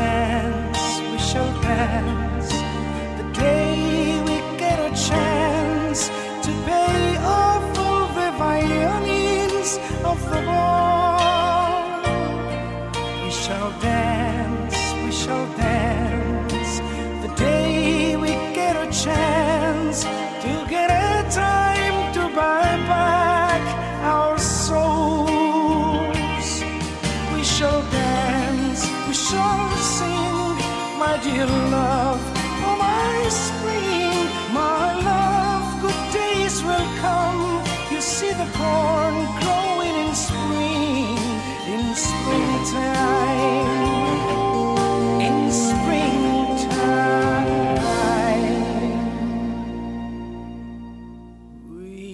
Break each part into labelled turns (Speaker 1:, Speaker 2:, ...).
Speaker 1: dance the day we get a chance to pay off all the violins of the ball. We shall dance the day we get a chance to get a time to buy back our souls. We shall dance, we shall sing, my dear love, oh my spring, my love, good days will come. You see the corn growing in spring, in springtime, in springtime. We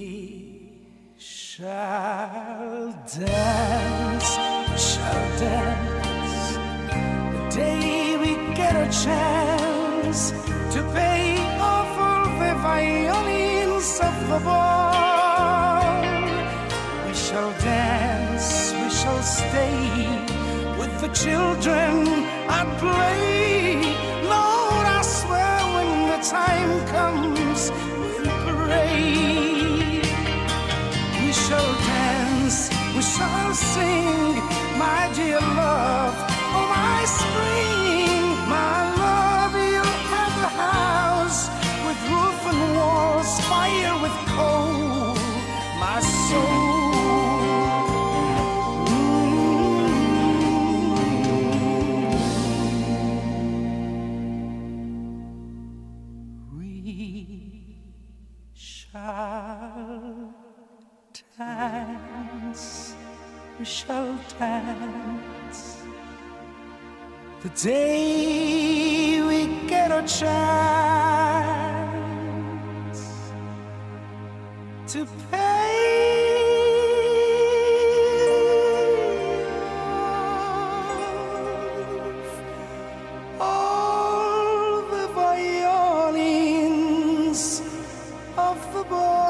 Speaker 1: shall dance, the day we get a chance to pay off all the violins of the ball. We shall dance, we shall stay with the children at play. Lord, I swear when the time comes, we'll parade. We shall dance, we shall sing, my dear love, oh my spring, my love. You'll have a house with roof and walls, fire with coal, my soul. We shall dance, we shall dance the day we get a chance to pay off all the violins of the ball.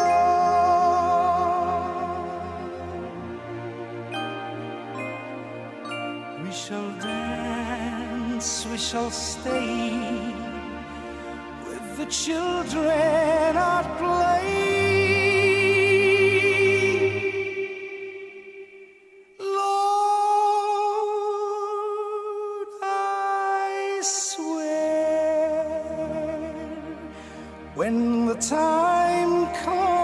Speaker 1: We shall dance, we shall stay with the children at play. Lord, I swear when the time comes